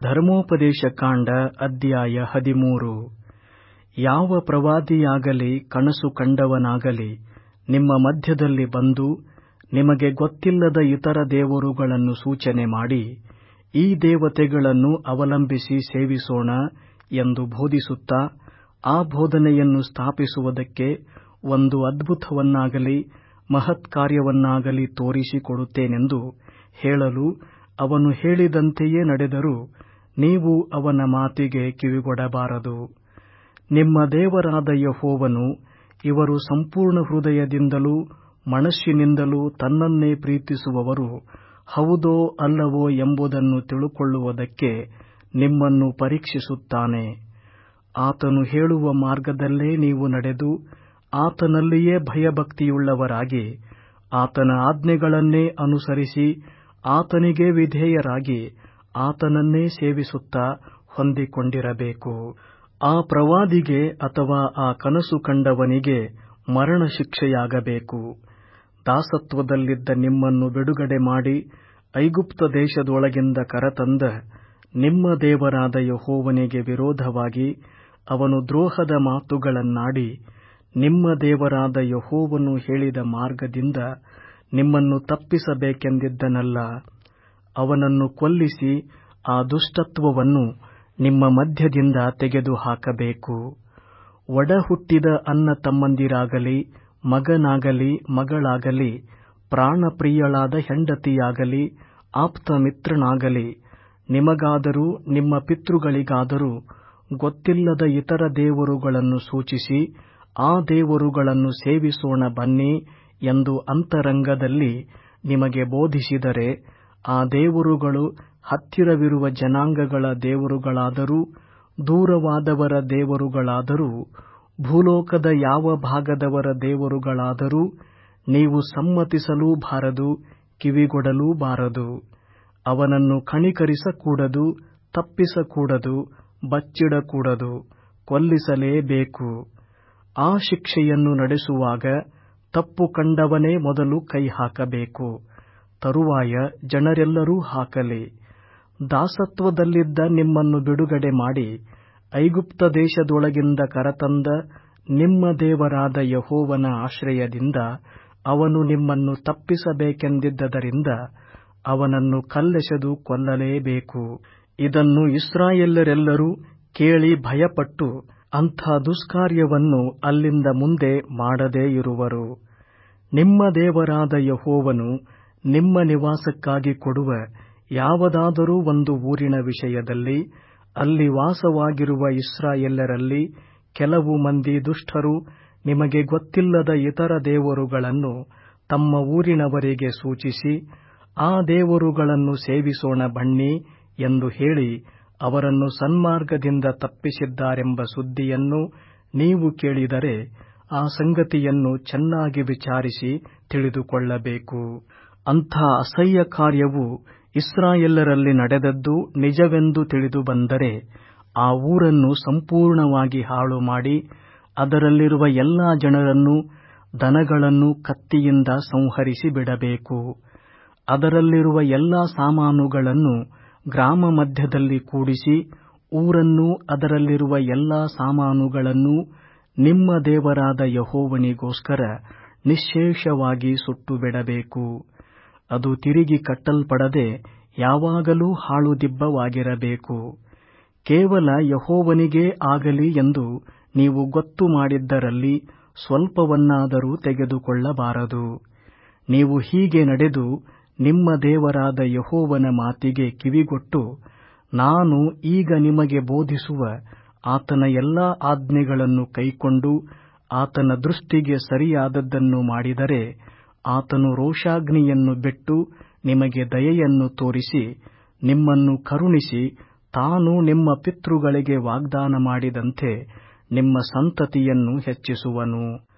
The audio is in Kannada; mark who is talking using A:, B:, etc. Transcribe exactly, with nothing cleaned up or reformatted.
A: ಧರ್ಮೋಪದೇಶ ಕಾಂಡ ಅಧ್ಯಾಯ ಹದಿಮೂರು. ಯಾವ ಪ್ರವಾದಿಯಾಗಲಿ ಕನಸು ಕಂಡವನಾಗಲಿ ನಿಮ್ಮ ಮಧ್ಯದಲ್ಲಿ ಬಂದು ನಿಮಗೆ ಗೊತ್ತಿಲ್ಲದ ಇತರ ದೇವರುಗಳನ್ನು ಸೂಚನೆ ಮಾಡಿ, ಈ ದೇವತೆಗಳನ್ನು ಅವಲಂಬಿಸಿ ಸೇವಿಸೋಣ ಎಂದು ಬೋಧಿಸುತ್ತಾ, ಆ ಬೋಧನೆಯನ್ನು ಸ್ಥಾಪಿಸುವುದಕ್ಕೆ ಒಂದು ಅದ್ಭುತವನ್ನಾಗಲಿ ಮಹತ್ಕಾರ್ಯವನ್ನಾಗಲಿ ತೋರಿಸಿಕೊಡುತ್ತೇನೆಂದು ಹೇಳಲು ಅವನು ಹೇಳಿದಂತೆಯೇ ನಡೆದರೂ ನೀವು ಅವನ ಮಾತಿಗೆ ಕಿವಿಗೊಡಬಾರದು. ನಿಮ್ಮ ದೇವರಾದ ಯೆಹೋವನು ಇವರು ಸಂಪೂರ್ಣ ಹೃದಯದಿಂದಲೂ ಮನಸ್ಸಿನಿಂದಲೂ ತನ್ನನ್ನೇ ಪ್ರೀತಿಸುವವರು ಹೌದೋ ಅಲ್ಲವೋ ಎಂಬುದನ್ನು ತಿಳುಕೊಳ್ಳುವುದಕ್ಕೆ ನಿಮ್ಮನ್ನು ಪರೀಕ್ಷಿಸುತ್ತಾನೆ. ಆತನು ಹೇಳುವ ಮಾರ್ಗದಲ್ಲೇ ನೀವು ನಡೆದು ಆತನಲ್ಲಿಯೇ ಭಯಭಕ್ತಿಯುಳ್ಳವರಾಗಿ ಆತನ ಆಜ್ಞೆಗಳನ್ನೇ ಅನುಸರಿಸಿ ಆತನಿಗೇ ವಿಧೇಯರಾಗಿ ಆತನನ್ನೇ ಸೇವಿಸುತ್ತಾ ಹೊಂದಿಕೊಂಡಿರಬೇಕು. ಆ ಪ್ರವಾದಿಗೆ ಅಥವಾ ಆ ಕನಸು ಕಂಡವನಿಗೆ ಮರಣ ಶಿಕ್ಷೆಯಾಗಬೇಕು. ದಾಸತ್ವದಲ್ಲಿದ್ದ ನಿಮ್ಮನ್ನು ಬಿಡುಗಡೆ ಮಾಡಿ ಐಗುಪ್ತ ದೇಶದೊಳಗಿಂದ ಕರತಂದ ನಿಮ್ಮ ದೇವರಾದ ಯೆಹೋವನಿಗೆ ವಿರೋಧವಾಗಿ ಅವನು ದ್ರೋಹದ ಮಾತುಗಳನ್ನಾಡಿ ನಿಮ್ಮ ದೇವರಾದ ಯೆಹೋವನು ಹೇಳಿದ ಮಾರ್ಗದಿಂದ ನಿಮ್ಮನ್ನು ತಪ್ಪಿಸಬೇಕೆಂದಿದ್ದನಲ್ಲ. ಅವನನ್ನು ಕೊಲ್ಲಿಸಿ ಆ ದುಷ್ಟತ್ವವನ್ನು ನಿಮ್ಮ ಮಧ್ಯದಿಂದ ತೆಗೆದುಹಾಕಬೇಕು. ಒಡಹುಟ್ಟಿದ ಅಣ್ಣ ತಮ್ಮಂದಿರಾಗಲಿ, ಮಗನಾಗಲಿ ಮಗಳಾಗಲಿ, ಪ್ರಾಣಪ್ರಿಯಳಾದ ಹೆಂಡತಿಯಾಗಲಿ, ಆಪ್ತ ಮಿತ್ರನಾಗಲಿ, ನಿಮಗಾದರೂ ನಿಮ್ಮ ಪಿತೃಗಳಿಗಾದರೂ ಗೊತ್ತಿಲ್ಲದ ಇತರ ದೇವರುಗಳನ್ನು ಸೂಚಿಸಿ ಆ ದೇವರುಗಳನ್ನು ಸೇವಿಸೋಣ ಬನ್ನಿ ಎಂದು ಅಂತರಂಗದಲ್ಲಿ ನಿಮಗೆ ಬೋಧಿಸಿದರೆ, ಆ ದೇವರುಗಳು ಹತ್ತಿರವಿರುವ ಜನಾಂಗಗಳ ದೇವರುಗಳಾದರೂ ದೂರವಾದವರ ದೇವರುಗಳಾದರೂ ಭೂಲೋಕದ ಯಾವ ಭಾಗದವರ ದೇವರುಗಳಾದರೂ ನೀವು ಸಮ್ಮತಿಸಲೂ ಬಾರದು, ಕಿವಿಗೊಡಲೂ ಬಾರದು. ಅವನನ್ನು ಕಣಿಕರಿಸಕೂಡದು, ತಪ್ಪಿಸಕೂಡದು, ಬಚ್ಚಿಡಕೂಡದು, ಕೊಲ್ಲಿಸಲೇಬೇಕು. ಆ ಶಿಕ್ಷೆಯನ್ನು ನಡೆಸುವಾಗ ತಪ್ಪು ಕಂಡವನೇ ಮೊದಲು ಕೈ ಹಾಕಬೇಕು, ತರುವಾಯ ಜನರೆಲ್ಲರೂ ಹಾಕಲಿ. ದಾಸತ್ವದಲ್ಲಿದ್ದ ನಿಮ್ಮನ್ನು ಬಿಡುಗಡೆ ಮಾಡಿ ಐಗುಪ್ತ ದೇಶದೊಳಗಿಂದ ಕರತಂದ ನಿಮ್ಮ ದೇವರಾದ ಯೆಹೋವನ ಆಶ್ರಯದಿಂದ ಅವನು ನಿಮ್ಮನ್ನು ತಪ್ಪಿಸಬೇಕೆಂದಿದ್ದರಿಂದ ಅವನನ್ನು ಕಲ್ಲೆಸೆದು ಕೊಲ್ಲಲೇಬೇಕು. ಇದನ್ನು ಇಸ್ರಾಯೇಲ್ಯರೆಲ್ಲರೂ ಕೇಳಿ ಭಯಪಟ್ಟು ಅಂಥ ದುಷ್ಕಾರ್ಯವನ್ನು ಅಲ್ಲಿಂದ ಮುಂದೆ ಮಾಡದೇ ಇರುವರು. ನಿಮ್ಮ ದೇವರಾದ ಯೆಹೋವನು ನಿಮ್ಮ ನಿವಾಸಕ್ಕಾಗಿ ಕೊಡುವ ಯಾವುದಾದರೂ ಒಂದು ಊರಿನ ವಿಷಯದಲ್ಲಿ ಅಲ್ಲಿ ವಾಸವಾಗಿರುವ ಇಸ್ರಾಯೇಲ್ಯರಲ್ಲಿ ಕೆಲವು ಮಂದಿ ದುಷ್ಟರು ನಿಮಗೆ ಗೊತ್ತಿಲ್ಲದ ಇತರ ದೇವರುಗಳನ್ನು ತಮ್ಮ ಊರಿನವರಿಗೆ ಸೂಚಿಸಿ, ಆ ದೇವರುಗಳನ್ನು ಸೇವಿಸೋಣ ಬನ್ನಿ ಎಂದು ಹೇಳಿ ಅವರನ್ನು ಸನ್ಮಾರ್ಗದಿಂದ ತಪ್ಪಿಸಿದ್ದಾರೆಂಬ ಸುದ್ದಿಯನ್ನು ನೀವು ಕೇಳಿದರೆ ಆ ಸಂಗತಿಯನ್ನು ಚೆನ್ನಾಗಿ ವಿಚಾರಿಸಿ ತಿಳಿದುಕೊಳ್ಳಬೇಕು. ಅಂಥ ಅಸಹ್ಯ ಕಾರ್ಯವು ಇಸ್ರಾಯೇಲ್ಯರಲ್ಲಿ ನಡೆದದ್ದು ನಿಜವೆಂದು ತಿಳಿದುಬಂದರೆ ಆ ಊರನ್ನು ಸಂಪೂರ್ಣವಾಗಿ ಹಾಳುಮಾಡಿ ಅದರಲ್ಲಿರುವ ಎಲ್ಲಾ ಜನರನ್ನೂ ದನಗಳನ್ನೂ ಕತ್ತಿಯಿಂದ ಸಂಹರಿಸಿ ಬಿಡಬೇಕು. ಅದರಲ್ಲಿರುವ ಎಲ್ಲಾ ಸಾಮಾನುಗಳನ್ನು ಗ್ರಾಮ ಮಧ್ಯದಲ್ಲಿ ಕೂಡಿಸಿ ಊರನ್ನೂ ಅದರಲ್ಲಿರುವ ಎಲ್ಲಾ ಸಾಮಾನುಗಳನ್ನೂ ನಿಮ್ಮ ದೇವರಾದ ಯೆಹೋವನಿಗೋಸ್ಕರ ನಿಶ್ಶೇಷವಾಗಿ ಸುಟ್ಟುಬಿಡಬೇಕು. ಅದು ತಿರುಗಿ ಕಟ್ಟಲ್ಪಡದೆ ಯಾವಾಗಲೂ ಹಾಳುದಿಬ್ಬವಾಗಿರಬೇಕು. ಕೇವಲ ಯೆಹೋವನಿಗೇ ಆಗಲಿ ಎಂದು ನೀವು ಗೊತ್ತು ಮಾಡಿದ್ದರಲ್ಲಿ ಸ್ವಲ್ಪವನ್ನಾದರೂ ತೆಗೆದುಕೊಳ್ಳಬಾರದು. ನೀವು ಹೀಗೆ ನಡೆದು ನಿಮ್ಮ ದೇವರಾದ ಯೆಹೋವನ ಮಾತಿಗೆ ಕಿವಿಗೊಟ್ಟು ನಾನು ಈಗ ನಿಮಗೆ ಬೋಧಿಸುವ ಆತನ ಎಲ್ಲಾ ಆಜ್ಞೆಗಳನ್ನು ಕೈಕೊಂಡು ಆತನ ದೃಷ್ಟಿಗೆ ಸರಿಯಾದದ್ದನ್ನು ಮಾಡಿದರೆ, ಆತನು ರೋಷಾಗ್ನಿಯನ್ನು ಬಿಟ್ಟು ನಿಮಗೆ ದಯೆಯನ್ನು ತೋರಿಸಿ ನಿಮ್ಮನ್ನು ಕರುಣಿಸಿ ತಾನು ನಿಮ್ಮ ಪಿತೃಗಳಿಗೆ ವಾಗ್ದಾನ ಮಾಡಿದಂತೆ ನಿಮ್ಮ ಸಂತತಿಯನ್ನು ಹೆಚ್ಚಿಸುವನು.